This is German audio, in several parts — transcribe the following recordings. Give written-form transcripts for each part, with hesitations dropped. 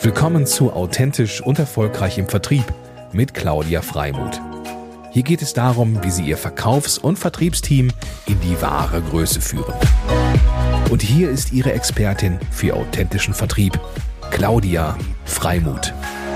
Willkommen zu Authentisch und Erfolgreich im Vertrieb mit Claudia Freimuth. Hier geht es darum, wie Sie Ihr Verkaufs- und Vertriebsteam in die wahre Größe führen. Und hier ist Ihre Expertin für authentischen Vertrieb, Claudia Freimuth.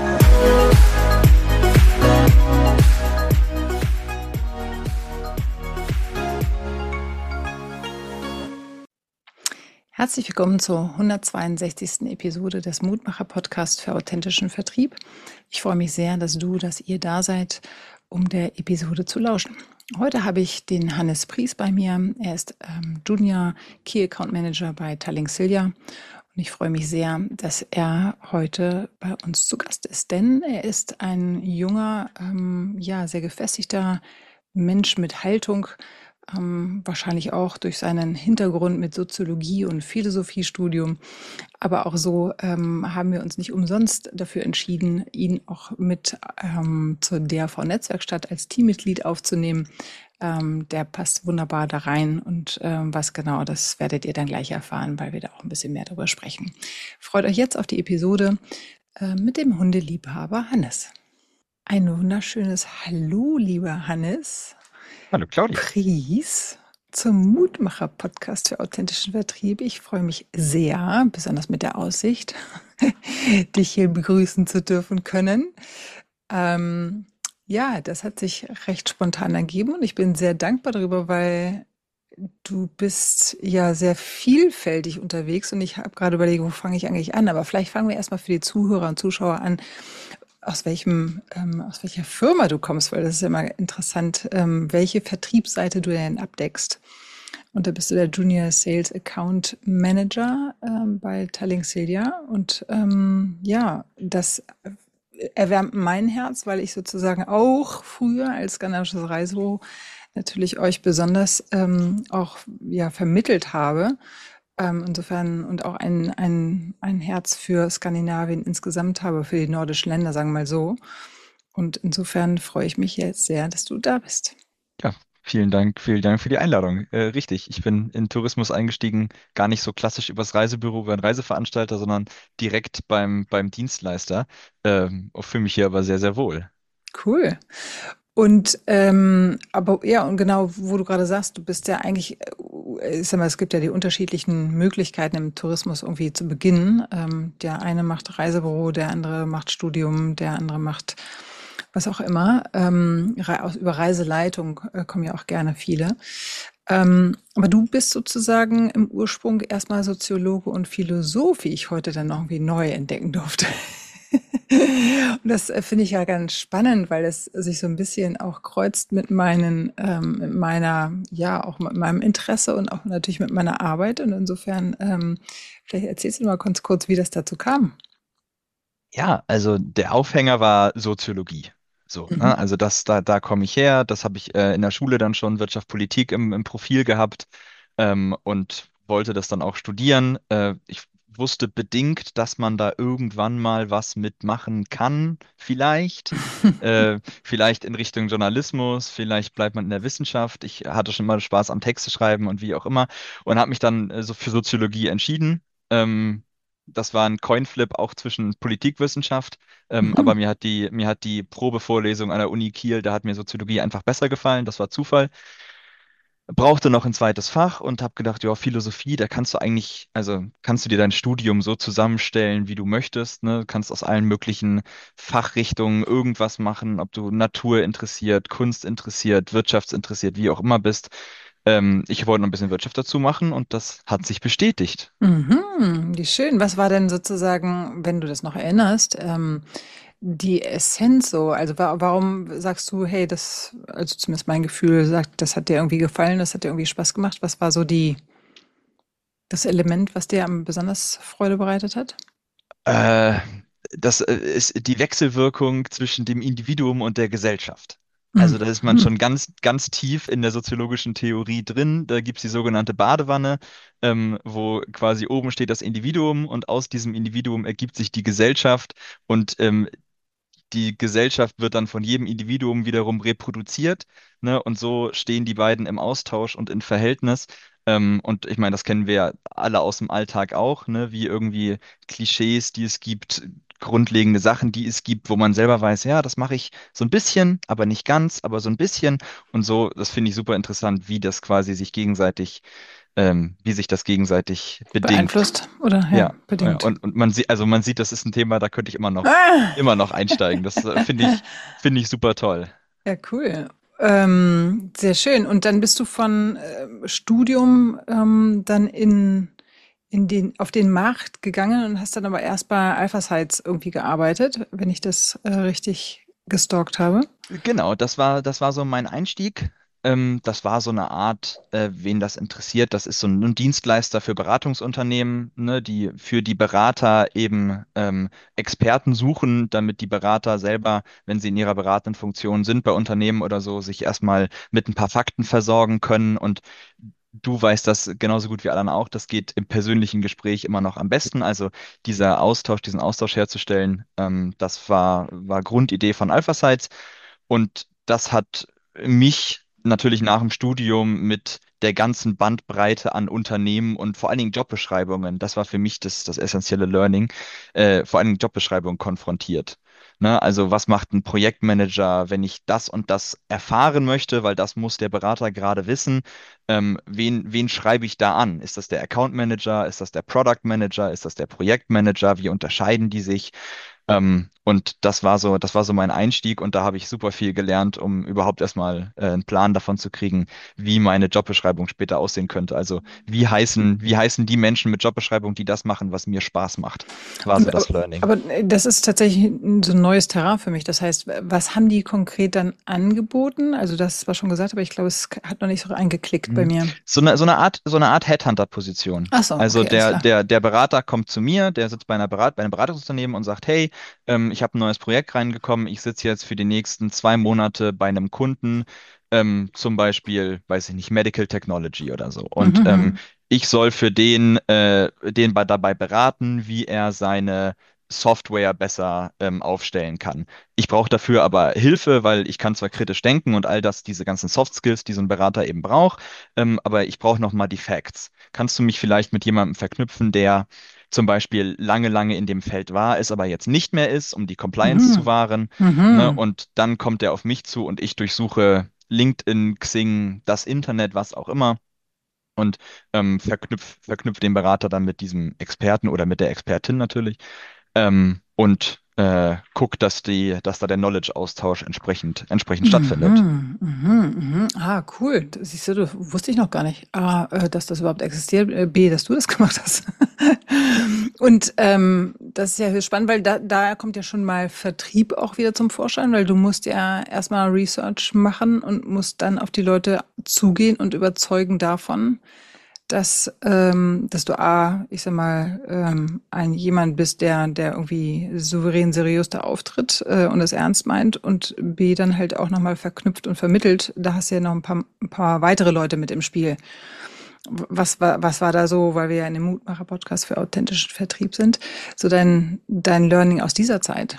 Herzlich willkommen zur 162. Episode des Mutmacher-Podcasts für authentischen Vertrieb. Ich freue mich sehr, dass ihr da seid, um der Episode zu lauschen. Heute habe ich den Hannes Pries bei mir. Er ist Junior Key Account Manager bei Tallink-Silja. Und ich freue mich sehr, dass er heute bei uns zu Gast ist, denn er ist ein junger, sehr gefestigter Mensch mit Haltung, wahrscheinlich auch durch seinen Hintergrund mit Soziologie und Philosophiestudium. Aber auch so haben wir uns nicht umsonst dafür entschieden, ihn auch mit zur DAV-Netzwerkstatt als Teammitglied aufzunehmen. Der passt wunderbar da rein und was genau, das werdet ihr dann gleich erfahren, weil wir da auch ein bisschen mehr darüber sprechen. Freut euch jetzt auf die Episode mit dem Hundeliebhaber Hannes. Ein wunderschönes Hallo, lieber Hannes. Hallo Claudia. Pries zum Mutmacher-Podcast für authentischen Vertrieb. Ich freue mich sehr, besonders mit der Aussicht, dich hier begrüßen zu dürfen können. Das hat sich recht spontan ergeben und ich bin sehr dankbar darüber, weil du bist ja sehr vielfältig unterwegs und ich habe gerade überlegt, wo fange ich eigentlich an? Aber vielleicht fangen wir erstmal für die Zuhörer und Zuschauer an, aus welcher Firma du kommst, weil das ist ja immer interessant, welche Vertriebsseite du denn abdeckst. Und da bist du der Junior Sales Account Manager bei Tallink-Silja. Und das erwärmt mein Herz, weil ich sozusagen auch früher als skandinavisches Reisebüro natürlich euch besonders vermittelt habe. Insofern und auch ein Herz für Skandinavien insgesamt habe, für die nordischen Länder, sagen wir mal so. Und insofern freue ich mich jetzt sehr, dass du da bist. Ja, vielen Dank für die Einladung. Richtig, ich bin in Tourismus eingestiegen, gar nicht so klassisch übers Reisebüro, über einen Reiseveranstalter, sondern direkt beim Dienstleister. Fühle mich hier aber sehr, sehr wohl. Cool. Und und genau, wo du gerade sagst, du bist ja eigentlich, ich sag mal, es gibt ja die unterschiedlichen Möglichkeiten im Tourismus irgendwie zu beginnen. Der eine macht Reisebüro, der andere macht Studium, der andere macht was auch immer. Über Reiseleitung kommen ja auch gerne viele. Aber du bist sozusagen im Ursprung erstmal Soziologe und Philosoph, wie ich heute dann noch irgendwie neu entdecken durfte. Und das finde ich ja ganz spannend, weil es sich so ein bisschen auch kreuzt mit meinem Interesse und auch natürlich mit meiner Arbeit. Und insofern, vielleicht erzählst du mal ganz kurz, wie das dazu kam. Ja, also der Aufhänger war Soziologie. So, Mhm. ne? Also da komme ich her, das habe ich in der Schule dann schon Wirtschaft, Politik im Profil gehabt und wollte das dann auch studieren. Ich wusste bedingt, dass man da irgendwann mal was mitmachen kann, vielleicht. Vielleicht in Richtung Journalismus, vielleicht bleibt man in der Wissenschaft. Ich hatte schon mal Spaß am Texte schreiben und wie auch immer und habe mich dann so für Soziologie entschieden. Das war ein Coinflip auch zwischen Politikwissenschaft, aber Mhm. mir hat die Probevorlesung an der Uni Kiel, da hat mir Soziologie einfach besser gefallen. Das war Zufall. Brauchte noch ein zweites Fach und habe gedacht, ja, Philosophie, da kannst du eigentlich, also kannst du dir dein Studium so zusammenstellen, wie du möchtest, ne? Du kannst aus allen möglichen Fachrichtungen irgendwas machen, ob du Natur interessiert, Kunst interessiert, Wirtschaftsinteressiert, wie auch immer bist. Ich wollte noch ein bisschen Wirtschaft dazu machen und das hat sich bestätigt. Mhm. Wie schön. Was war denn sozusagen, wenn du das noch erinnerst, die Essenz so? Also warum sagst du, hey, also zumindest mein Gefühl sagt, das hat dir irgendwie gefallen, das hat dir irgendwie Spaß gemacht. Was war so das Element, was dir am besonders Freude bereitet hat? Äh, Das ist die Wechselwirkung zwischen dem Individuum und der Gesellschaft. Also da ist man Mhm. schon ganz, ganz tief in der soziologischen Theorie drin. Da gibt es die sogenannte Badewanne, wo quasi oben steht das Individuum und aus diesem Individuum ergibt sich die Gesellschaft und die Gesellschaft wird dann von jedem Individuum wiederum reproduziert, ne? Und so stehen die beiden im Austausch und in Verhältnis. Und ich meine, das kennen wir ja alle aus dem Alltag auch, ne? Wie irgendwie Klischees, die es gibt, grundlegende Sachen, die es gibt, wo man selber weiß, ja, das mache ich so ein bisschen, aber nicht ganz, aber so ein bisschen. Und so, das finde ich super interessant, wie das quasi sich gegenseitig, wie sich das gegenseitig bedingt. Beeinflusst oder ja, Ja, ja. bedingt. Und man sieht, das ist ein Thema, da könnte ich Ah, immer noch einsteigen. Das finde ich super toll. ja, cool. Sehr schön. Und dann bist du von Studium dann auf den Markt gegangen und hast dann aber erst bei Alpha Sites irgendwie gearbeitet, wenn ich das richtig gestalkt habe. Genau, das war so mein Einstieg. Das war so eine Art, wen das interessiert. Das ist so ein Dienstleister für Beratungsunternehmen, ne, die für die Berater eben Experten suchen, damit die Berater selber, wenn sie in ihrer beratenden Funktion sind bei Unternehmen oder so, sich erstmal mit ein paar Fakten versorgen können. Und du weißt das genauso gut wie alle auch. Das geht im persönlichen Gespräch immer noch am besten. Also diesen Austausch herzustellen, das war Grundidee von AlphaSites. Und das hat mich natürlich nach dem Studium mit der ganzen Bandbreite an Unternehmen und vor allen Dingen Jobbeschreibungen, das war für mich das essentielle Learning, vor allen Dingen Jobbeschreibungen konfrontiert. Ne? Also was macht ein Projektmanager, wenn ich das und das erfahren möchte, weil das muss der Berater gerade wissen. Wen schreibe ich da an? Ist das der Account Manager? Ist das der Product Manager? Ist das der Projektmanager? Wie unterscheiden die sich? Und das war so mein Einstieg und da habe ich super viel gelernt, um überhaupt erstmal einen Plan davon zu kriegen, wie meine Jobbeschreibung später aussehen könnte. Also wie heißen die Menschen mit Jobbeschreibung, die das machen, was mir Spaß macht, war so Und, das Learning. aber das ist tatsächlich so ein neues Terrain für mich. Das heißt, was haben die konkret dann angeboten? Also das war schon gesagt, aber ich glaube, es hat noch nicht so eingeklickt bei Mhm. mir. So eine Art Headhunter-Position. Ach so, Also okay, alles der, klar. der, der Berater kommt zu mir, der sitzt bei einem Beratungsunternehmen und sagt, hey, ich habe ein neues Projekt reingekommen, ich sitze jetzt für die nächsten 2 Monate bei einem Kunden, zum Beispiel, weiß ich nicht, Medical Technology oder so. Und Mhm, ich soll für dabei beraten, wie er seine Software besser aufstellen kann. Ich brauche dafür aber Hilfe, weil ich kann zwar kritisch denken und all das, diese ganzen Soft Skills, die so ein Berater eben braucht, aber ich brauche noch mal die Facts. Kannst du mich vielleicht mit jemandem verknüpfen, der zum Beispiel lange, lange in dem Feld war, es aber jetzt nicht mehr ist, um die Compliance zu mhm, wahren, ne? mhm, Und dann kommt er auf mich zu und ich durchsuche LinkedIn, Xing, das Internet, was auch immer. Und verknüpf den Berater dann mit diesem Experten oder mit der Expertin natürlich und guck, dass da der Knowledge-Austausch entsprechend stattfindet. mhm, mhm, mhm. Ah, cool. Das siehst du, das wusste ich noch gar nicht. A, dass das überhaupt existiert. B, dass du das gemacht hast. Und das ist ja höchst spannend, weil da kommt ja schon mal Vertrieb auch wieder zum Vorschein, weil du musst ja erstmal Research machen und musst dann auf die Leute zugehen und überzeugen davon, dass du A, ich sag mal, jemand bist, der irgendwie souverän, seriös da auftritt und es ernst meint und B, dann halt auch nochmal verknüpft und vermittelt. Da hast du ja noch ein paar weitere Leute mit im Spiel. Was war da so, weil wir ja in dem Mutmacher-Podcast für authentischen Vertrieb sind, so dein Learning aus dieser Zeit?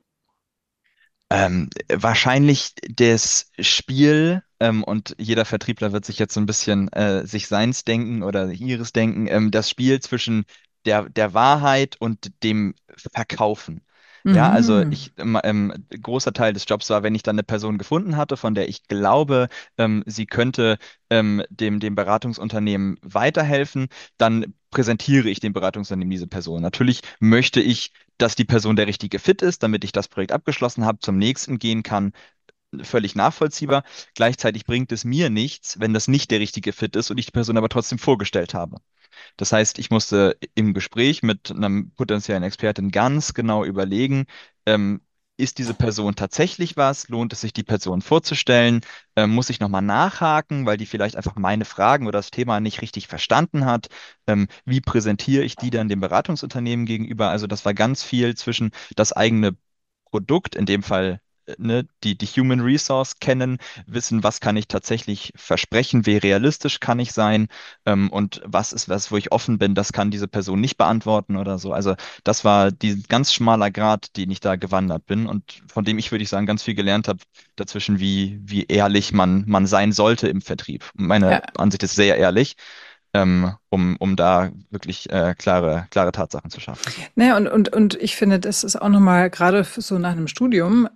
Wahrscheinlich das Spiel, und jeder Vertriebler wird sich jetzt so ein bisschen sich seins denken oder ihres denken, das Spiel zwischen der Wahrheit und dem Verkaufen. Ja, also Mhm. großer Teil des Jobs war, wenn ich dann eine Person gefunden hatte, von der ich glaube, sie könnte dem Beratungsunternehmen weiterhelfen, dann präsentiere ich dem Beratungsunternehmen diese Person. Natürlich möchte ich, dass die Person der richtige Fit ist, damit ich das Projekt abgeschlossen habe, zum nächsten gehen kann. Völlig nachvollziehbar. Gleichzeitig bringt es mir nichts, wenn das nicht der richtige Fit ist und ich die Person aber trotzdem vorgestellt habe. Das heißt, ich musste im Gespräch mit einem potenziellen Experten ganz genau überlegen, ähm, ist diese Person tatsächlich was? Lohnt es sich, die Person vorzustellen? Muss ich nochmal nachhaken, weil die vielleicht einfach meine Fragen oder das Thema nicht richtig verstanden hat? Wie präsentiere ich die dann dem Beratungsunternehmen gegenüber? Also das war ganz viel zwischen das eigene Produkt, in dem Fall ne, die Human Resource kennen, wissen, was kann ich tatsächlich versprechen, wie realistisch kann ich sein, und was ist was, wo ich offen bin, das kann diese Person nicht beantworten oder so. Also das war die ganz schmaler Grat, den ich da gewandert bin und von dem ich, würde ich sagen, ganz viel gelernt habe dazwischen, wie ehrlich man sein sollte im Vertrieb. Meine Ja, Ansicht ist sehr ehrlich. um da wirklich klare Tatsachen zu schaffen. Naja, und ich finde, das ist auch nochmal, gerade so nach einem Studium,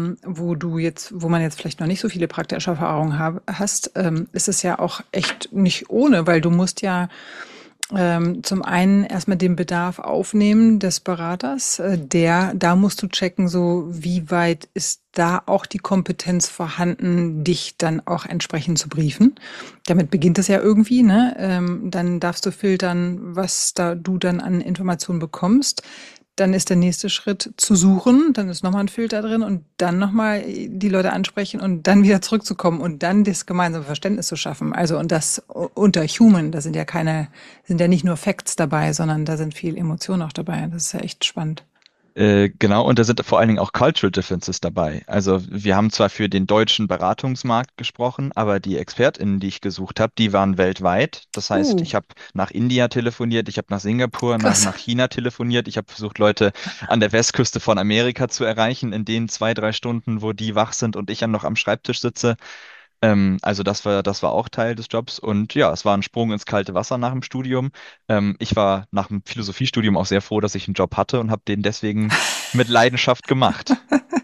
wo man jetzt vielleicht noch nicht so viele praktische Erfahrungen hast, ist es ja auch echt nicht ohne, weil du musst ja zum einen erstmal den Bedarf aufnehmen des Beraters, da musst du checken, so wie weit ist da auch die Kompetenz vorhanden, dich dann auch entsprechend zu briefen. Damit beginnt es ja irgendwie, ne? Dann darfst du filtern, was da du dann an Informationen bekommst. Dann ist der nächste Schritt zu suchen, dann ist nochmal ein Filter drin und dann nochmal die Leute ansprechen und dann wieder zurückzukommen und dann das gemeinsame Verständnis zu schaffen. Also und das unter Human, da sind ja nicht nur Facts dabei, sondern da sind viel Emotionen auch dabei. Das ist ja echt spannend. Genau, und da sind vor allen Dingen auch Cultural Differences dabei. Also wir haben zwar für den deutschen Beratungsmarkt gesprochen, aber die ExpertInnen, die ich gesucht habe, die waren weltweit. Das heißt, Uh, ich habe nach India telefoniert, ich habe nach Singapur, krass. nach China telefoniert, ich habe versucht, Leute an der Westküste von Amerika zu erreichen, in den 2, 3 Stunden, wo die wach sind und ich ja noch am Schreibtisch sitze. Also das war auch Teil des Jobs und ja, es war ein Sprung ins kalte Wasser nach dem Studium. Ich war nach dem Philosophiestudium auch sehr froh, dass ich einen Job hatte und habe den deswegen mit Leidenschaft gemacht.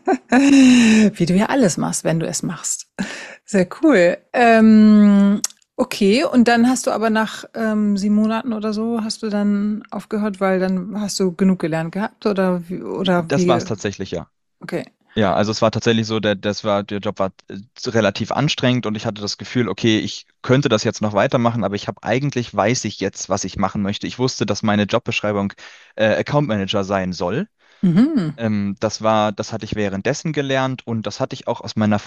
Wie du ja alles machst, wenn du es machst. Sehr cool. Okay, und dann hast du aber nach 7 Monaten oder so hast du dann aufgehört, weil dann hast du genug gelernt gehabt oder Das war wie? es tatsächlich, ja. Okay. Ja, also es war tatsächlich so, der Job war relativ anstrengend und ich hatte das Gefühl, okay, ich könnte das jetzt noch weitermachen, aber eigentlich weiß ich jetzt, was ich machen möchte. Ich wusste, dass meine Jobbeschreibung Account Manager sein soll. Mhm. Das hatte ich währenddessen gelernt und das hatte ich auch aus meiner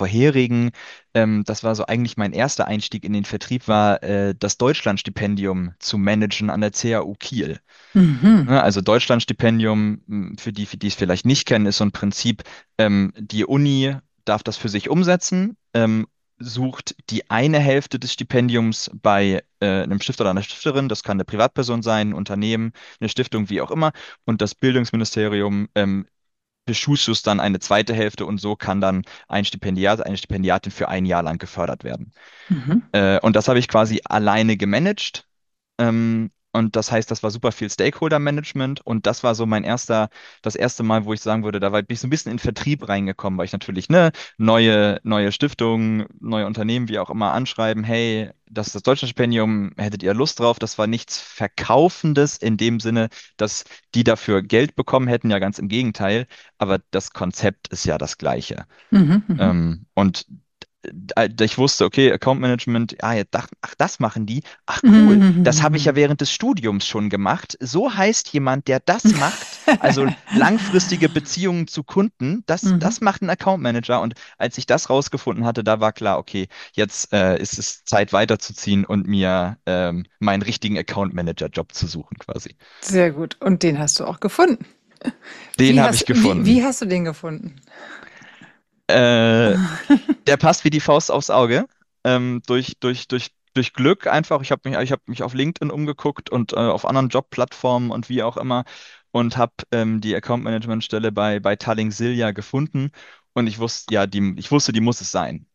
das war so eigentlich mein erster Einstieg in den Vertrieb, war das Deutschlandstipendium zu managen an der CAU Kiel. Mhm. Ne, also Deutschlandstipendium, für die es vielleicht nicht kennen, ist so ein Prinzip, die Uni darf das für sich umsetzen, sucht die eine Hälfte des Stipendiums bei einem Stifter oder einer Stifterin, das kann eine Privatperson sein, ein Unternehmen, eine Stiftung, wie auch immer, und das Bildungsministerium beschusst dann eine zweite Hälfte und so kann dann ein Stipendiat, eine Stipendiatin für ein Jahr lang gefördert werden. Mhm. Und das habe ich quasi alleine gemanagt. Und das heißt, das war super viel Stakeholder-Management und das war so das erste Mal, wo ich sagen würde, bin ich so ein bisschen in Vertrieb reingekommen, weil ich natürlich, ne, neue Stiftungen, neue Unternehmen, wie auch immer, anschreiben, hey, das ist das Deutschlandstipendium, hättet ihr Lust drauf? Das war nichts Verkaufendes in dem Sinne, dass die dafür Geld bekommen hätten, ja ganz im Gegenteil, aber das Konzept ist ja das gleiche. Mhm. Mhm. Und ich wusste, okay, Account Management, ach, das machen die. Ach cool, das habe ich ja Mhm. während des Studiums schon gemacht. So heißt jemand, der das macht, also langfristige Beziehungen zu Kunden, Mhm. das macht ein Account Manager. Und als ich das rausgefunden hatte, da war klar, okay, jetzt ist es Zeit weiterzuziehen und mir meinen richtigen Account Manager Job zu suchen quasi. Sehr gut. Und den hast du auch gefunden. Den habe ich Wie gefunden. hast du den gefunden? Äh, Der passt wie die Faust aufs Auge. Durch Glück einfach. Ich hab mich auf LinkedIn umgeguckt und auf anderen Jobplattformen und wie auch immer und habe die Account Management Stelle bei Tallink Silja gefunden. Und ich wusste, die muss es sein.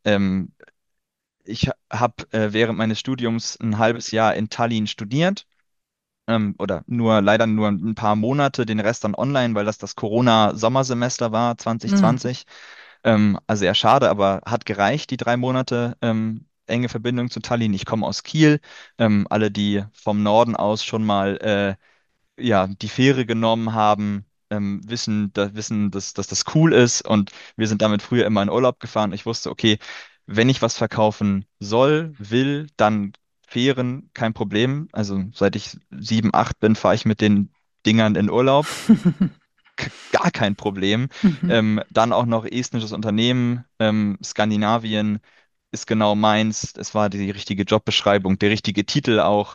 Ich habe während meines Studiums ein halbes Jahr in Tallinn studiert. Oder leider nur ein paar Monate, den Rest dann online, weil das Corona-Sommersemester war, Mhm. 2020. Also eher schade, aber hat gereicht, die 3 Monate enge Verbindung zu Tallinn. Ich komme aus Kiel. Alle, die vom Norden aus schon mal ja, die Fähre genommen haben, wissen, dass das cool ist. Und wir sind damit früher immer in Urlaub gefahren. Ich wusste, okay, wenn ich was verkaufen will, dann Fähren, kein Problem. Also seit ich 7, 8 bin, fahre ich mit den Dingern in Urlaub, gar kein Problem. Mhm. Dann auch noch estnisches Unternehmen, Skandinavien ist genau meins. Es war die richtige Jobbeschreibung, der richtige Titel auch.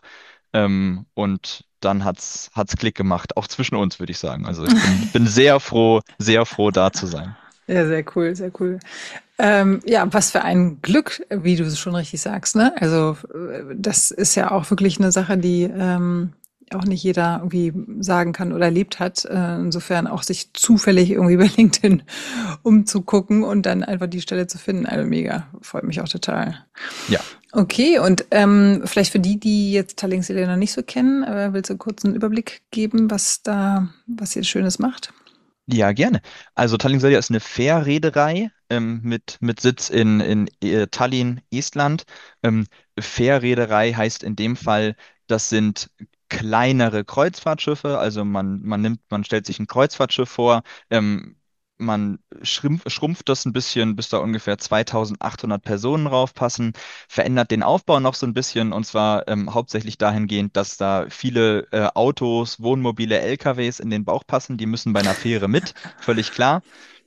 Und dann hat's Klick gemacht, auch zwischen uns, würde ich sagen. Also ich bin sehr froh, da zu sein. Ja, sehr cool, sehr cool. Ja, was für ein Glück, wie du es schon richtig sagst, ne? Also, das ist ja auch wirklich eine Sache, die auch nicht jeder irgendwie sagen kann oder erlebt hat. Insofern auch sich zufällig irgendwie bei LinkedIn umzugucken und dann einfach die Stelle zu finden. Also mega, freut mich auch total. Ja. Okay, und vielleicht für die, die jetzt Tallink noch nicht so kennen, willst du kurz einen Überblick geben, was ihr Schönes macht? Ja, gerne. Also Tallink Silja ist eine Fährreederei mit Sitz in Tallinn, Estland. Fährreederei heißt in dem Fall, das sind kleinere Kreuzfahrtschiffe. Also man stellt sich ein Kreuzfahrtschiff vor, man schrumpft das ein bisschen, bis da ungefähr 2800 Personen raufpassen, verändert den Aufbau noch so ein bisschen und zwar hauptsächlich dahingehend, dass da viele Autos, Wohnmobile, LKWs in den Bauch passen, die müssen bei einer Fähre mit, völlig klar.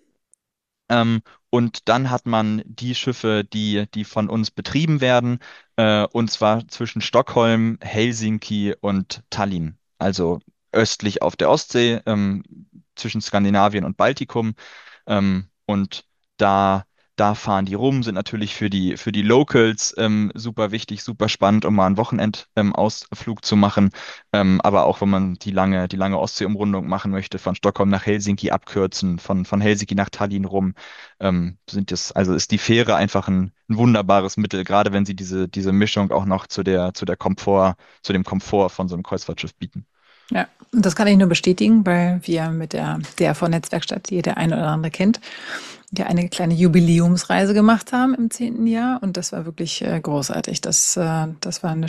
Und dann hat man die Schiffe, die von uns betrieben werden, und zwar zwischen Stockholm, Helsinki und Tallinn, also östlich auf der Ostsee, zwischen Skandinavien und Baltikum. Und da, da fahren die rum, sind natürlich für die Locals super wichtig, super spannend, um mal einen Wochenend Ausflug zu machen. Aber auch wenn man die lange Ostsee-Umrundung machen möchte, von Stockholm nach Helsinki abkürzen, von Helsinki nach Tallinn rum, also ist die Fähre einfach ein wunderbares Mittel, gerade wenn sie diese Mischung auch noch zu dem Komfort von so einem Kreuzfahrtschiff bieten. Ja, und das kann ich nur bestätigen, weil wir mit der DRV-Netzwerkstatt, die der eine oder andere kennt, ja eine kleine Jubiläumsreise gemacht haben im 10. Jahr und das war wirklich großartig. Das war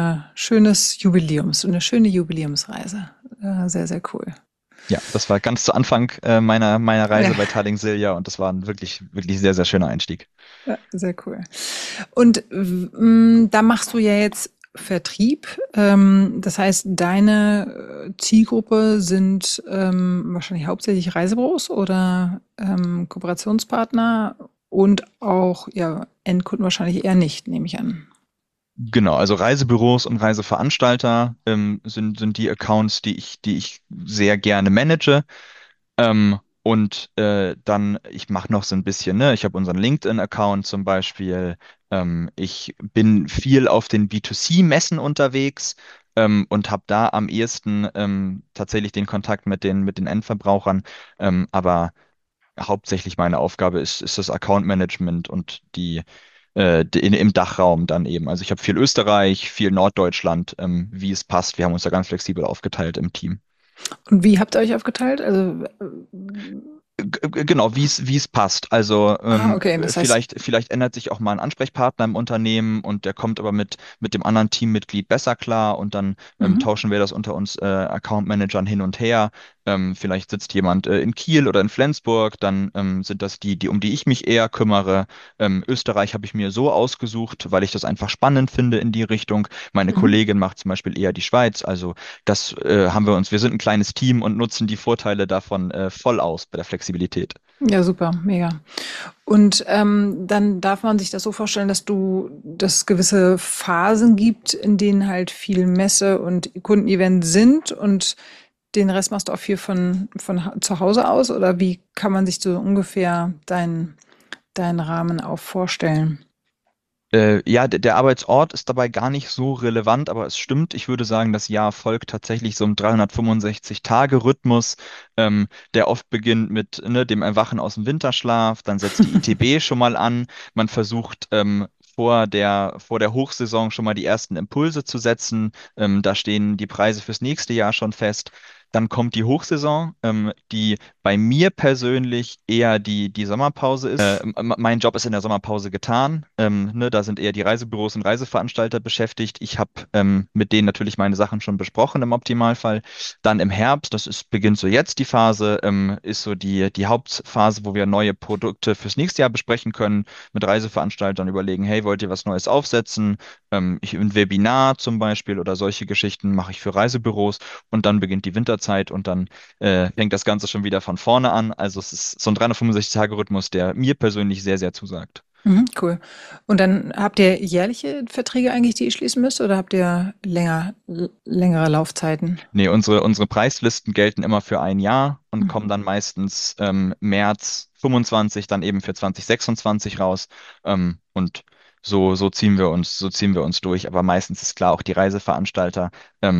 eine schöne Jubiläumsreise. Sehr, sehr cool. Ja, das war ganz zu Anfang meiner Ja, Reise bei Tallink Silja und das war ein wirklich, wirklich sehr, sehr schöner Einstieg. ja, sehr cool. Und da machst du ja jetzt Vertrieb. Das heißt, deine Zielgruppe sind wahrscheinlich hauptsächlich Reisebüros oder Kooperationspartner und auch ja, Endkunden wahrscheinlich eher nicht, nehme ich an. Genau, also Reisebüros und Reiseveranstalter sind die Accounts, die ich sehr gerne manage. Und dann, ich mache noch so ein bisschen, ne? Ich habe unseren LinkedIn-Account zum Beispiel. Ich bin viel auf den B2C-Messen unterwegs und habe da am ehesten tatsächlich den Kontakt mit den Endverbrauchern. Aber hauptsächlich meine Aufgabe ist das Account Management und im Dachraum dann eben. Also ich habe viel Österreich, viel Norddeutschland, wie es passt. Wir haben uns da ganz flexibel aufgeteilt im Team. Und wie habt ihr euch aufgeteilt? Genau, wie es passt. Also Okay, das heißt, vielleicht ändert sich auch mal ein Ansprechpartner im Unternehmen und der kommt aber mit dem anderen Teammitglied besser klar und dann mhm. tauschen wir das unter uns Account Managern hin und her. Vielleicht sitzt jemand in Kiel oder in Flensburg, dann sind das um die ich mich eher kümmere. Österreich habe ich mir so ausgesucht, weil ich das einfach spannend finde in die Richtung. Meine Mhm. Kollegin macht zum Beispiel eher die Schweiz, also das wir sind ein kleines Team und nutzen die Vorteile davon voll aus bei der Flexibilität. Ja, super, mega. Und dann darf man sich das so vorstellen, dass es gewisse Phasen gibt, in denen halt viel Messe und Kundenevent sind und den Rest machst du auch viel von zu Hause aus oder wie kann man sich so ungefähr deinen Rahmen auch vorstellen? Ja, der Arbeitsort ist dabei gar nicht so relevant, aber es stimmt. Ich würde sagen, das Jahr folgt tatsächlich so einem 365-Tage-Rhythmus, der oft beginnt mit ne, dem Erwachen aus dem Winterschlaf. Dann setzt die ITB schon mal an. Man versucht vor der Hochsaison schon mal die ersten Impulse zu setzen. Da stehen die Preise fürs nächste Jahr schon fest. Dann kommt die Hochsaison, die bei mir persönlich eher die Sommerpause ist. Mein Job ist in der Sommerpause getan. Ne, da sind eher die Reisebüros und Reiseveranstalter beschäftigt. Ich habe mit denen natürlich meine Sachen schon besprochen im Optimalfall. Dann im Herbst, beginnt so jetzt die Phase, ist so die Hauptphase, wo wir neue Produkte fürs nächste Jahr besprechen können, mit Reiseveranstaltern überlegen, hey, wollt ihr was Neues aufsetzen? Ein Webinar zum Beispiel oder solche Geschichten mache ich für Reisebüros und dann beginnt die Winterzeit und dann fängt das Ganze schon wieder von vorne an. Also es ist so ein 365-Tage-Rhythmus, der mir persönlich sehr, sehr zusagt. Mhm, cool. Und dann habt ihr jährliche Verträge eigentlich, die ihr schließen müsst, oder habt ihr längere Laufzeiten? Nee, unsere Preislisten gelten immer für ein Jahr und Mhm. kommen dann meistens März 25 dann eben für 2026 raus. Und so ziehen wir uns durch. Aber meistens ist klar, auch die Reiseveranstalter, ähm,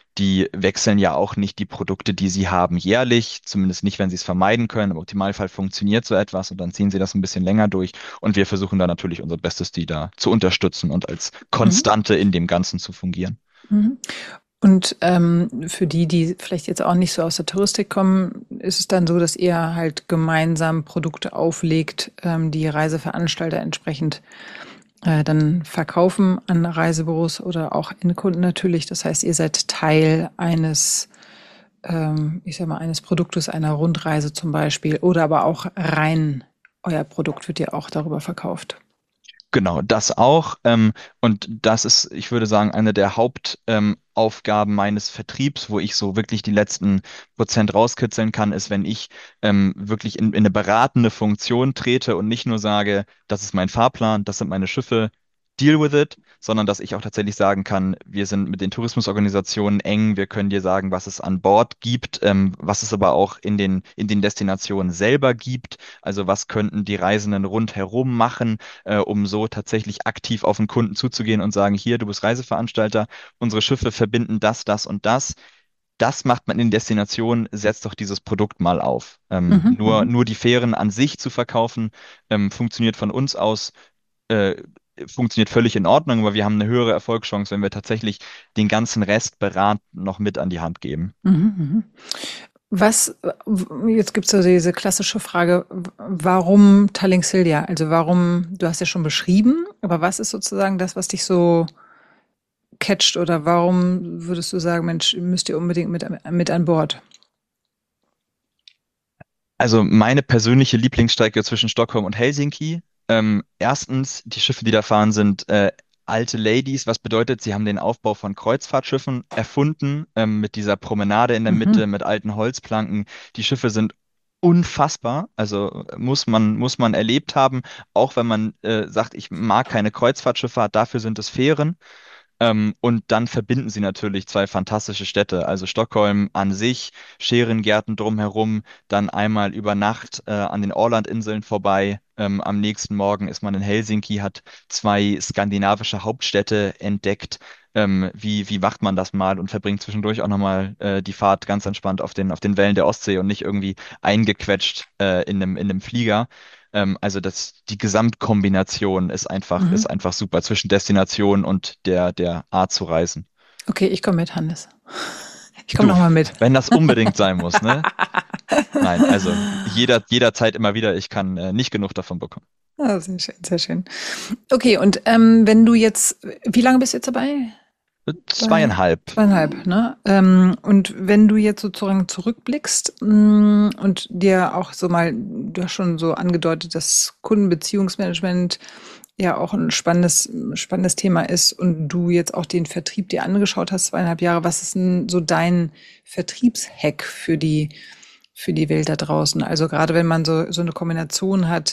Die wechseln ja auch nicht die Produkte, die sie haben, jährlich, zumindest nicht, wenn sie es vermeiden können. Im Optimalfall funktioniert so etwas und dann ziehen sie das ein bisschen länger durch. Und wir versuchen da natürlich unser Bestes, die da zu unterstützen und als Mhm. Konstante in dem Ganzen zu fungieren. Mhm. Und für die, die vielleicht jetzt auch nicht so aus der Touristik kommen, ist es dann so, dass ihr halt gemeinsam Produkte auflegt, die Reiseveranstalter entsprechend dann verkaufen an Reisebüros oder auch Endkunden natürlich. Das heißt, ihr seid Teil eines, ich sag mal, eines Produktes, einer Rundreise zum Beispiel, oder aber auch rein euer Produkt wird ja auch darüber verkauft. Genau, das auch. Und das ist, ich würde sagen, eine der Hauptaufgaben meines Vertriebs, wo ich so wirklich die letzten Prozent rauskitzeln kann, ist, wenn ich wirklich in eine beratende Funktion trete und nicht nur sage, das ist mein Fahrplan, das sind meine Schiffe, deal with it, sondern dass ich auch tatsächlich sagen kann, wir sind mit den Tourismusorganisationen eng, wir können dir sagen, was es an Bord gibt, was es aber auch in den Destinationen selber gibt. Also was könnten die Reisenden rundherum machen, um so tatsächlich aktiv auf den Kunden zuzugehen und sagen, hier, du bist Reiseveranstalter, unsere Schiffe verbinden das, das und das. Das macht man in Destinationen, setzt doch dieses Produkt mal auf. Mhm, mhm. Nur die Fähren an sich zu verkaufen, funktioniert von uns aus, äh, funktioniert völlig in Ordnung, aber wir haben eine höhere Erfolgschance, wenn wir tatsächlich den ganzen Rest beraten noch mit an die Hand geben. Mhm, mhm. Was, jetzt gibt es so diese klassische Frage, warum Tallink Silja? Also warum, du hast ja schon beschrieben, aber was ist sozusagen das, was dich so catcht oder warum würdest du sagen, Mensch, müsst ihr unbedingt mit an Bord? Also meine persönliche Lieblingsstrecke zwischen Stockholm und Helsinki. Erstens, die Schiffe, die da fahren, sind alte Ladies, was bedeutet, sie haben den Aufbau von Kreuzfahrtschiffen erfunden, mit dieser Promenade in der Mhm. Mitte, mit alten Holzplanken. Die Schiffe sind unfassbar, also muss man erlebt haben, auch wenn man sagt, ich mag keine Kreuzfahrtschifffahrt, dafür sind es Fähren. Und dann verbinden sie natürlich zwei fantastische Städte, also Stockholm an sich, Scherenggärten drumherum, dann einmal über Nacht an den Ålandinseln vorbei. Am nächsten Morgen ist man in Helsinki, hat zwei skandinavische Hauptstädte entdeckt. Wie macht man das mal und verbringt zwischendurch auch nochmal die Fahrt ganz entspannt auf den Wellen der Ostsee und nicht irgendwie eingequetscht in einem Flieger. Also die Gesamtkombination Mhm. ist einfach super zwischen Destination und der Art zu reisen. Okay, ich komme mit, Hannes. Ich komme Du, noch mal mit. wenn das unbedingt sein muss, ne? Nein, also jederzeit immer wieder, ich kann nicht genug davon bekommen. Ah, sehr schön, sehr schön. Okay, und wenn du jetzt, wie lange bist du jetzt dabei? Bei Zweieinhalb. 2,5, ne? Und wenn du jetzt sozusagen zurückblickst, und dir auch so mal, du hast schon so angedeutet, dass Kundenbeziehungsmanagement ja auch ein spannendes Thema ist und du jetzt auch den Vertrieb dir angeschaut hast, 2,5 Jahre. Was ist denn so dein Vertriebshack für die Welt da draußen? Also gerade wenn man so eine Kombination hat,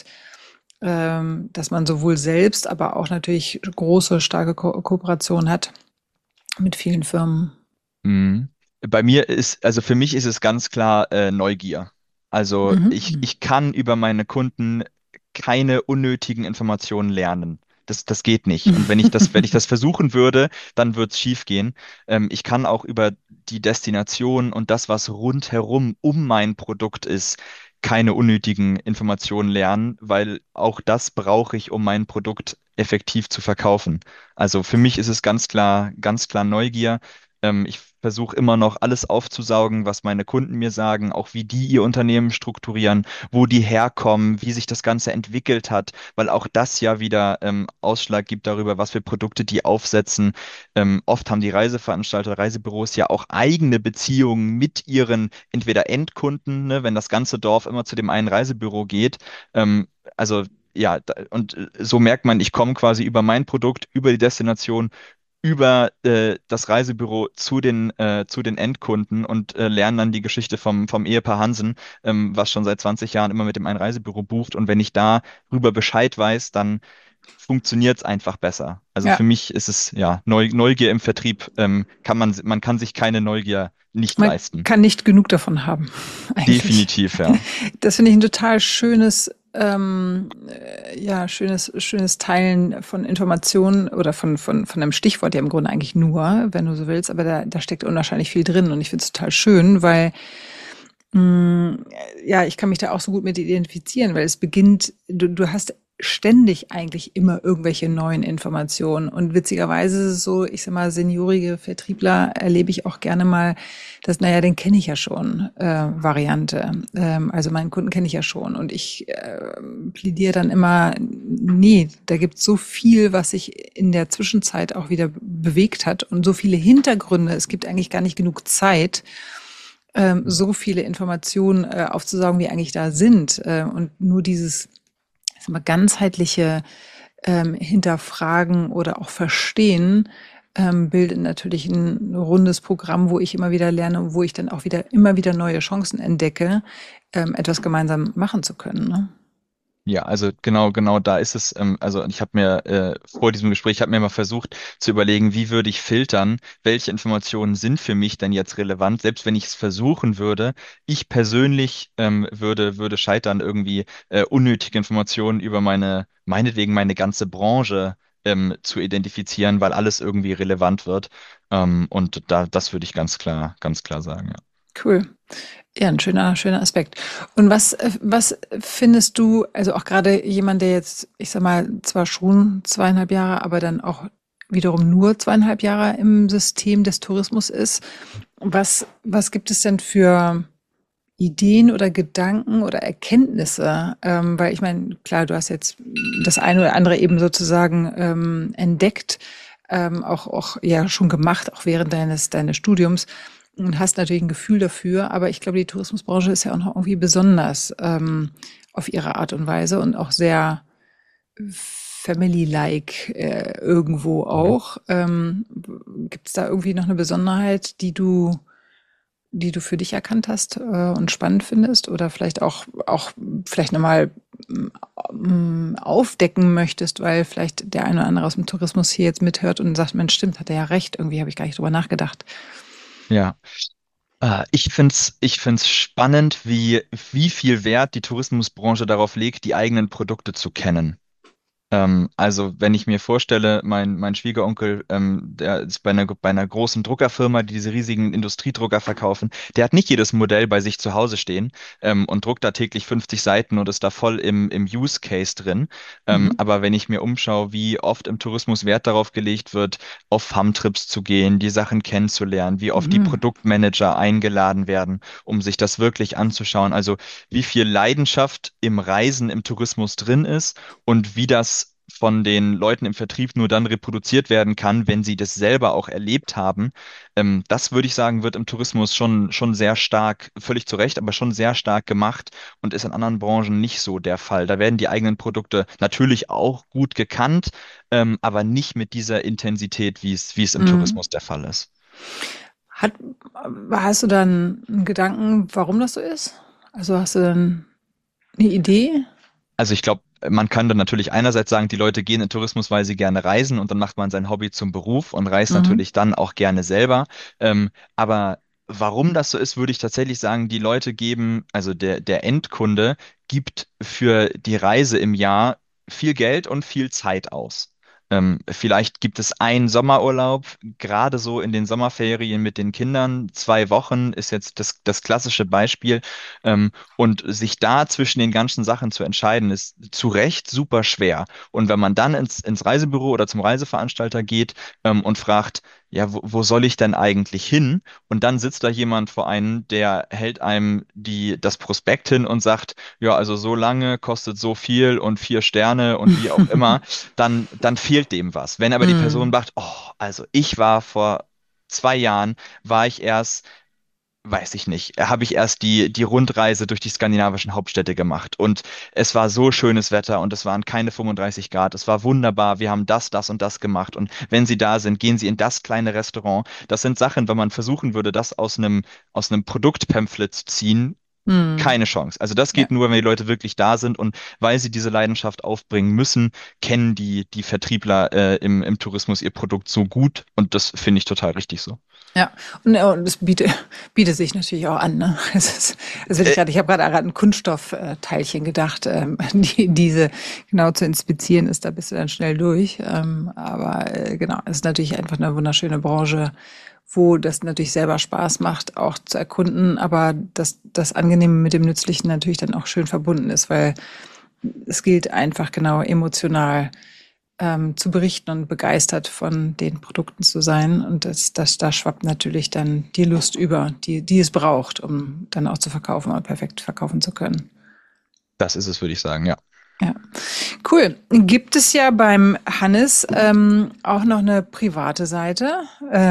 dass man sowohl selbst, aber auch natürlich große, starke Kooperationen hat mit vielen Firmen. Mhm. Bei mir ist, also für mich ist es ganz klar Neugier. Also Mhm. ich kann über meine Kunden keine unnötigen Informationen lernen. Das geht nicht. Und wenn ich das versuchen würde, dann wird es schief gehen. Ich kann auch über die Destination und das, was rundherum um mein Produkt ist, keine unnötigen Informationen lernen, weil auch das brauche ich, um mein Produkt effektiv zu verkaufen. Also für mich ist es ganz klar Neugier. Ich versuche immer noch alles aufzusaugen, was meine Kunden mir sagen, auch wie die ihr Unternehmen strukturieren, wo die herkommen, wie sich das Ganze entwickelt hat, weil auch das ja wieder Ausschlag gibt darüber, was für Produkte die aufsetzen. Oft haben die Reiseveranstalter, Reisebüros ja auch eigene Beziehungen mit ihren entweder Endkunden, ne, wenn das ganze Dorf immer zu dem einen Reisebüro geht. Also ja, und so merkt man, ich komme quasi über mein Produkt, über die Destination über das Reisebüro zu den Endkunden und lernen dann die Geschichte vom Ehepaar Hansen, was schon seit 20 Jahren immer mit dem einen Reisebüro bucht. Und wenn ich darüber Bescheid weiß, dann funktioniert es einfach besser. Also für Ja, mich ist es ja Neugier im Vertrieb, man kann sich keine Neugier nicht man leisten. kann nicht genug davon haben, eigentlich. Definitiv, ja. Das finde ich ein total schönes ja, schönes Teilen von Informationen oder von einem Stichwort ja im Grunde eigentlich nur, wenn du so willst, aber da steckt unwahrscheinlich viel drin und ich finde es total schön, weil hm, ja, ich kann mich da auch so gut mit identifizieren, weil es beginnt, du hast ständig eigentlich immer irgendwelche neuen Informationen. Und witzigerweise ist es so, ich sag mal, seniorige Vertriebler erlebe ich auch gerne mal, dass, naja, den kenne ich ja schon, Variante. Also meinen Kunden kenne ich ja schon. Und ich plädiere dann immer, nee, da gibt es so viel, was sich in der Zwischenzeit auch wieder bewegt hat und so viele Hintergründe. Es gibt eigentlich gar nicht genug Zeit, so viele Informationen aufzusaugen, wie eigentlich da sind. Und nur dieses, ich sag mal, ganzheitliche Hinterfragen oder auch Verstehen bildet natürlich ein rundes Programm, wo ich immer wieder lerne und wo ich dann auch wieder immer wieder neue Chancen entdecke, etwas gemeinsam machen zu können. Ne? Ja, also genau da ist es. Also ich habe mir vor diesem Gespräch, ich habe mir mal versucht zu überlegen, wie würde ich filtern, welche Informationen sind für mich denn jetzt relevant, selbst wenn ich es versuchen würde. Ich persönlich würde scheitern, irgendwie unnötige Informationen über meinetwegen meine ganze Branche zu identifizieren, weil alles irgendwie relevant wird. Und das würde ich ganz klar sagen, ja. Cool. Ja, ein schöner Aspekt. Und was findest du, also auch gerade jemand, der jetzt, ich sag mal, zwar schon 2,5 Jahre, aber dann auch wiederum nur 2,5 Jahre im System des Tourismus ist, was gibt es denn für Ideen oder Gedanken oder Erkenntnisse? Weil ich meine, klar, du hast jetzt das eine oder andere eben sozusagen entdeckt, auch ja schon gemacht, auch während deines Studiums und hast natürlich ein Gefühl dafür, aber ich glaube, die Tourismusbranche ist ja auch noch irgendwie besonders auf ihre Art und Weise und auch sehr family-like irgendwo auch. Gibt es da irgendwie noch eine Besonderheit, die du für dich erkannt hast und spannend findest oder vielleicht auch vielleicht nochmal aufdecken möchtest, weil vielleicht der eine oder andere aus dem Tourismus hier jetzt mithört und sagt, Mensch, stimmt, hat er ja recht, irgendwie habe ich gar nicht drüber nachgedacht. Ja. Ich find's spannend, wie viel Wert die Tourismusbranche darauf legt, die eigenen Produkte zu kennen. Also wenn ich mir vorstelle, mein Schwiegeronkel, der ist bei einer großen Druckerfirma, die diese riesigen Industriedrucker verkaufen, der hat nicht jedes Modell bei sich zu Hause stehen und druckt da täglich 50 Seiten und ist da voll im Use Case drin. Mhm. Aber wenn ich mir umschaue, wie oft im Tourismus Wert darauf gelegt wird, auf Farmtrips zu gehen, die Sachen kennenzulernen, wie oft die Mhm. Produktmanager eingeladen werden, um sich das wirklich anzuschauen. Also wie viel Leidenschaft im Reisen, im Tourismus drin ist und wie das von den Leuten im Vertrieb nur dann reproduziert werden kann, wenn sie das selber auch erlebt haben. Das würde ich sagen, wird im Tourismus schon sehr stark, völlig zu Recht, aber schon sehr stark gemacht und ist in anderen Branchen nicht so der Fall. Da werden die eigenen Produkte natürlich auch gut gekannt, aber nicht mit dieser Intensität, wie es im Mhm. Tourismus der Fall ist. Hat, hast du dann einen Gedanken, warum das so ist? Also hast du dann eine Idee? Also ich glaube, man kann dann natürlich einerseits sagen, die Leute gehen in Tourismus, weil sie gerne reisen und dann macht man sein Hobby zum Beruf und reist Mhm. natürlich dann auch gerne selber. Aber warum das so ist, würde ich tatsächlich sagen, die Leute geben, also der Endkunde gibt für die Reise im Jahr viel Geld und viel Zeit aus. Vielleicht gibt es einen Sommerurlaub, gerade so in den Sommerferien mit den Kindern. 2 Wochen ist jetzt das klassische Beispiel. Und sich da zwischen den ganzen Sachen zu entscheiden, ist zu Recht super schwer. Und wenn man dann ins Reisebüro oder zum Reiseveranstalter geht, und fragt, ja, wo soll ich denn eigentlich hin? Und dann sitzt da jemand vor einem, der hält einem das Prospekt hin und sagt, ja, also so lange kostet so viel und 4 Sterne und wie auch immer, dann fehlt dem was. Wenn aber die Person Mhm. sagt, oh, also ich war vor 2 Jahren, war ich erst weiß ich nicht, habe ich erst die Rundreise durch die skandinavischen Hauptstädte gemacht. Und es war so schönes Wetter und es waren keine 35 Grad. Es war wunderbar. Wir haben das und das gemacht. Und wenn Sie da sind, gehen Sie in das kleine Restaurant. Das sind Sachen, wenn man versuchen würde, das aus einem Produktpamphlet zu ziehen, Mhm. keine Chance. Also das Ja. geht nur, wenn die Leute wirklich da sind und weil sie diese Leidenschaft aufbringen müssen, kennen die Vertriebler im Tourismus ihr Produkt so gut und das finde ich total richtig so. Ja, und es bietet sich natürlich auch an. Ne? Ich habe gerade an Kunststoffteilchen gedacht, diese genau zu inspizieren ist, da bist du dann schnell durch. Aber genau, es ist natürlich einfach eine wunderschöne Branche, wo das natürlich selber Spaß macht, auch zu erkunden, aber das Angenehme mit dem Nützlichen natürlich dann auch schön verbunden ist, weil es gilt einfach genau emotional zu berichten und begeistert von den Produkten zu sein. Und da schwappt natürlich dann die Lust über, die es braucht, um dann auch zu verkaufen und perfekt verkaufen zu können. Das ist es, würde ich sagen, ja. Ja, cool. Gibt es ja beim Hannes auch noch eine private Seite?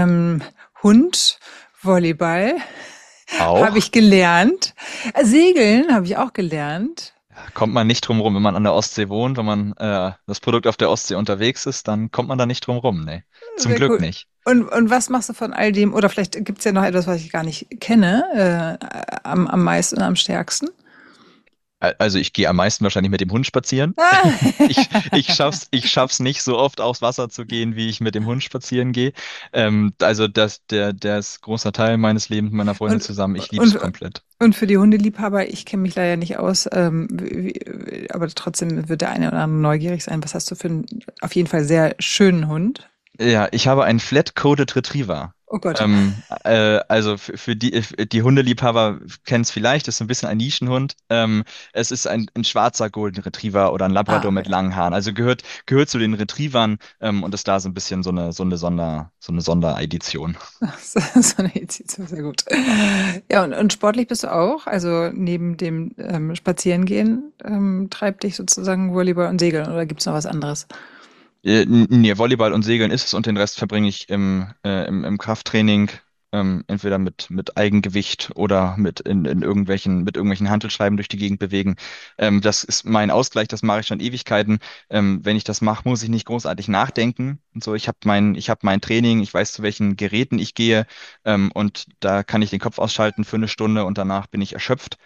Hund, Volleyball habe Auch. ich gelernt. Segeln habe ich auch gelernt. Kommt man nicht drum rum, wenn man an der Ostsee wohnt, wenn man das Produkt auf der Ostsee unterwegs ist, dann kommt man da nicht drum rum. Nee, zum Sehr Glück cool. nicht. Und was machst du von all dem? Oder vielleicht gibt es ja noch etwas, was ich gar nicht kenne, am meisten und am stärksten. Also ich gehe am meisten wahrscheinlich mit dem Hund spazieren. Ah. Ich schaff's nicht so oft aufs Wasser zu gehen, wie ich mit dem Hund spazieren gehe. Also der ist großer Teil meines Lebens mit meiner Freundin Und, zusammen. Ich lieb's und, komplett. und für die Hundeliebhaber, ich kenne mich leider nicht aus, aber trotzdem wird der eine oder andere neugierig sein. Was hast du für einen auf jeden Fall sehr schönen Hund? Ja, ich habe einen Flat-Coated Retriever. Oh Gott. Also für die Hundeliebhaber kennen es vielleicht, ist so ein bisschen ein Nischenhund. Es ist ein schwarzer Golden Retriever oder ein Ah, Labrador mit okay. langen Haaren. Also gehört zu den Retrievern und ist da so ein bisschen so eine Sonderedition. So eine Edition, sehr gut. Ja, und sportlich bist du auch? Also neben dem Spazierengehen treibt dich sozusagen Volleyball und Segeln oder gibt es noch was anderes? Nee, Volleyball und Segeln ist es und den Rest verbringe ich im Krafttraining, entweder mit Eigengewicht oder mit irgendwelchen Hantelscheiben durch die Gegend bewegen. Das ist mein Ausgleich, das mache ich schon Ewigkeiten. Wenn ich das mache, muss ich nicht großartig nachdenken und so. Ich habe mein Training, ich weiß, zu welchen Geräten ich gehe, und da kann ich den Kopf ausschalten für eine Stunde und danach bin ich erschöpft.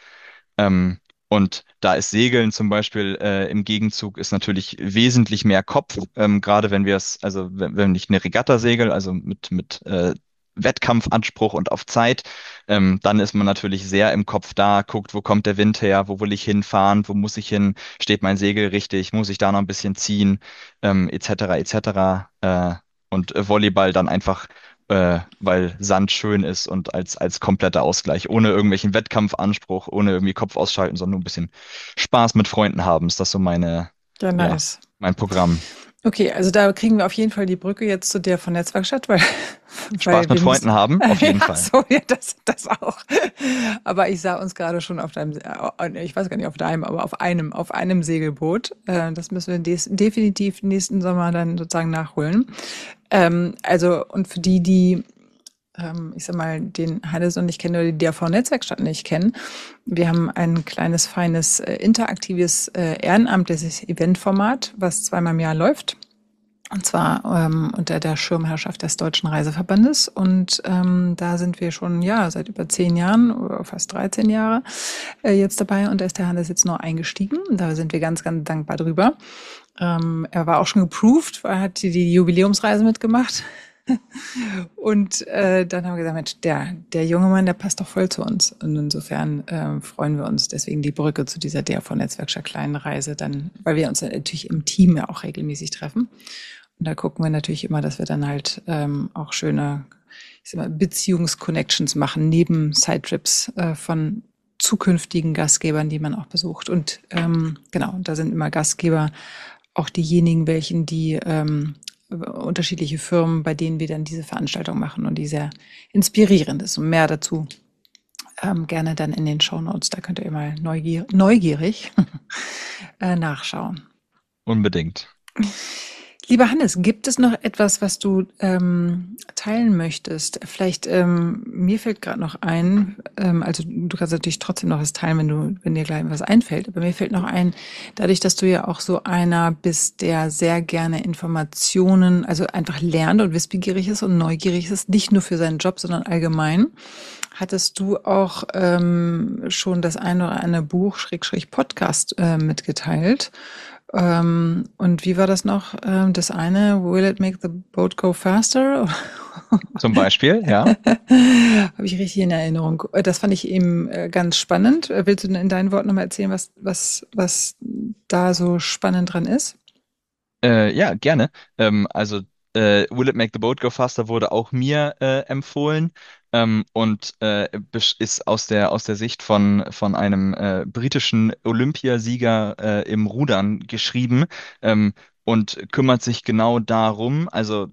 Und da ist Segeln zum Beispiel im Gegenzug ist natürlich wesentlich mehr Kopf, gerade wenn ich eine Regatta segel, also mit Wettkampfanspruch und auf Zeit, dann ist man natürlich sehr im Kopf da, guckt, wo kommt der Wind her, wo will ich hinfahren, wo muss ich hin, steht mein Segel richtig, muss ich da noch ein bisschen ziehen, etc. etc. Und Volleyball dann einfach weil Sand schön ist und als kompletter Ausgleich, ohne irgendwelchen Wettkampfanspruch, ohne irgendwie Kopf ausschalten, sondern nur ein bisschen Spaß mit Freunden haben. Ist das so Ja, ja, nice. mein Programm. Okay, also da kriegen wir auf jeden Fall die Brücke jetzt zu der von Netzwerkstatt, weil, Spaß weil mit wir Freunden müssen. haben, auf jeden Ja, Fall. so, ja, das auch. Aber ich sah uns gerade schon auf deinem, ich weiß gar nicht auf deinem, aber auf einem Segelboot. Das müssen wir definitiv nächsten Sommer dann sozusagen nachholen. Also, und für die ich sag mal, den Hannes und ich kennen oder die DRV-Netzwerkstatt nicht kennen. Wir haben ein kleines, feines, interaktives, ehrenamtliches Eventformat, was zweimal im Jahr läuft. Und zwar unter der Schirmherrschaft des Deutschen Reiseverbandes. Und da sind wir schon ja seit über 10 Jahren, oder fast 13 Jahre jetzt dabei. Und da ist der Hannes jetzt noch eingestiegen. Da sind wir ganz, ganz dankbar drüber. Er war auch schon geproved, weil er hat die Jubiläumsreise mitgemacht. Und dann haben wir gesagt, Mensch, der junge Mann, der passt doch voll zu uns. Und insofern freuen wir uns deswegen die Brücke zu dieser DRV-Netzwerkstatt kleinen Reise dann, weil wir uns dann natürlich im Team ja auch regelmäßig treffen. Und da gucken wir natürlich immer, dass wir dann halt auch schöne, ich sag mal, Beziehungsconnections machen, neben Sidetrips von zukünftigen Gastgebern, die man auch besucht. Und genau, da sind immer Gastgeber auch diejenigen, welchen die unterschiedliche Firmen, bei denen wir dann diese Veranstaltung machen und die sehr inspirierend ist. Und mehr dazu gerne dann in den Shownotes. Da könnt ihr mal neugierig nachschauen. Unbedingt. Lieber Hannes, gibt es noch etwas, was du teilen möchtest? Vielleicht, mir fällt gerade noch ein, also du kannst natürlich trotzdem noch was teilen, wenn dir gleich was einfällt, aber mir fällt noch ein, dadurch, dass du ja auch so einer bist, der sehr gerne Informationen, also einfach lernt und wissbegierig ist und neugierig ist, nicht nur für seinen Job, sondern allgemein. Hattest du auch schon das eine oder andere Buch, Schrägstrich Podcast mitgeteilt? Und wie war das noch? Das eine, will it make the boat go faster? Zum Beispiel, ja. Habe ich richtig in Erinnerung. Das fand ich eben ganz spannend. Willst du denn in deinen Worten nochmal erzählen, was da so spannend dran ist? Ja, gerne. Also Will It Make the Boat Go Faster wurde auch mir empfohlen und ist aus der Sicht von einem britischen Olympiasieger im Rudern geschrieben und kümmert sich genau darum, also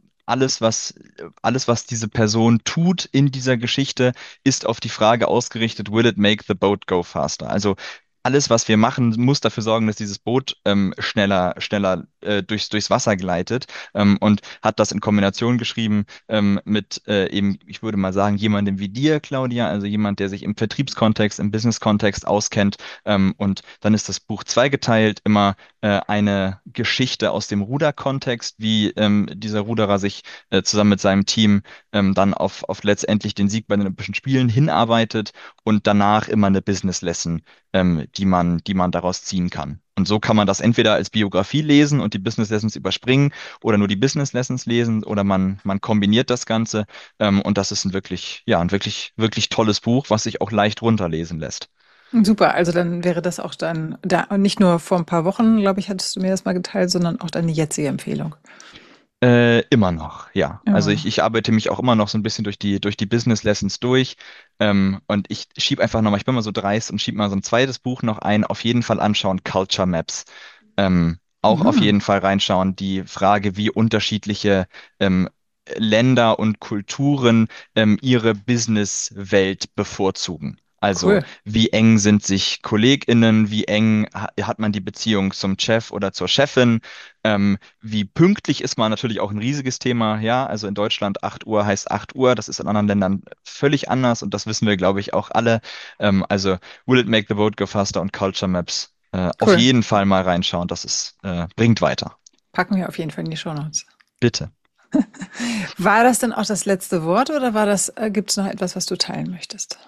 alles, was diese Person tut in dieser Geschichte, ist auf die Frage ausgerichtet, will it make the boat go faster? Also alles, was wir machen, muss dafür sorgen, dass dieses Boot schneller durchs Wasser gleitet und hat das in Kombination geschrieben mit eben, ich würde mal sagen, jemandem wie dir, Claudia, also jemand, der sich im Vertriebskontext, im Business-Kontext auskennt. Und dann ist das Buch zweigeteilt, immer eine Geschichte aus dem Ruderkontext, wie dieser Ruderer sich zusammen mit seinem Team dann auf letztendlich den Sieg bei den Olympischen Spielen hinarbeitet und danach immer eine Business Lesson die man daraus ziehen kann. Und so kann man das entweder als Biografie lesen und die Business Lessons überspringen oder nur die Business Lessons lesen oder man kombiniert das Ganze. Und das ist ein wirklich tolles Buch, was sich auch leicht runterlesen lässt. Super, also dann wäre das auch dann, da, und nicht nur vor ein paar Wochen, glaube ich, hattest du mir das mal geteilt, sondern auch deine jetzige Empfehlung. Immer noch, ja. Also Ja. ich arbeite mich auch immer noch so ein bisschen durch die Business Lessons durch. Und ich schiebe einfach nochmal, ich bin mal so dreist und schiebe mal so ein zweites Buch noch ein. Auf jeden Fall anschauen, Culture Maps. Auch auf Mhm. jeden Fall reinschauen, die Frage, wie unterschiedliche ähm, Länder und Kulturen ihre Businesswelt bevorzugen. Also Cool. wie eng sind sich KollegInnen, wie eng hat man die Beziehung zum Chef oder zur Chefin, wie pünktlich ist man natürlich auch ein riesiges Thema. Ja, also in Deutschland 8 Uhr heißt 8 Uhr, das ist in anderen Ländern völlig anders und das wissen wir, glaube ich, auch alle. Also Will It Make the Boat Go Faster und Culture Maps. Auf Cool. jeden Fall mal reinschauen, bringt weiter. Packen wir auf jeden Fall in die Shownotes. Bitte. War das denn auch das letzte Wort oder gibt es noch etwas, was du teilen möchtest?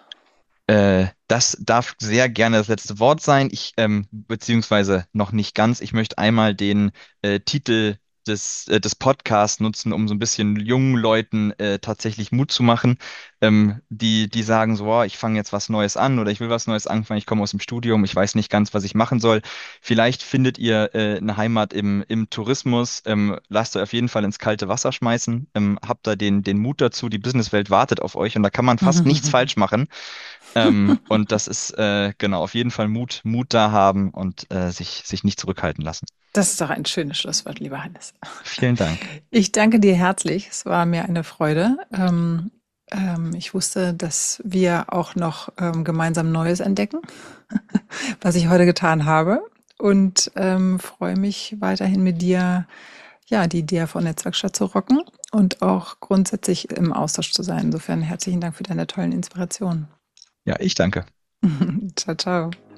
Das darf sehr gerne das letzte Wort sein. Beziehungsweise noch nicht ganz. Ich möchte einmal den Titel des Podcasts nutzen, um so ein bisschen jungen Leuten tatsächlich Mut zu machen, die sagen so, oh, ich fange jetzt was Neues an oder ich will was Neues anfangen, ich komme aus dem Studium, ich weiß nicht ganz, was ich machen soll. Vielleicht findet ihr eine Heimat im Tourismus. Lasst euch auf jeden Fall ins kalte Wasser schmeißen. Habt da den Mut dazu. Die Businesswelt wartet auf euch und da kann man fast nichts falsch machen. Und das ist genau auf jeden Fall Mut da haben und sich nicht zurückhalten lassen. Das ist doch ein schönes Schlusswort, lieber Hannes. Vielen Dank. Ich danke dir herzlich. Es war mir eine Freude. Ich wusste, dass wir auch noch gemeinsam Neues entdecken, was ich heute getan habe. Und freue mich weiterhin mit dir, ja, die DAV-Netzwerkstatt zu rocken und auch grundsätzlich im Austausch zu sein. Insofern herzlichen Dank für deine tollen Inspirationen. Ja, ich danke. Ciao, ciao.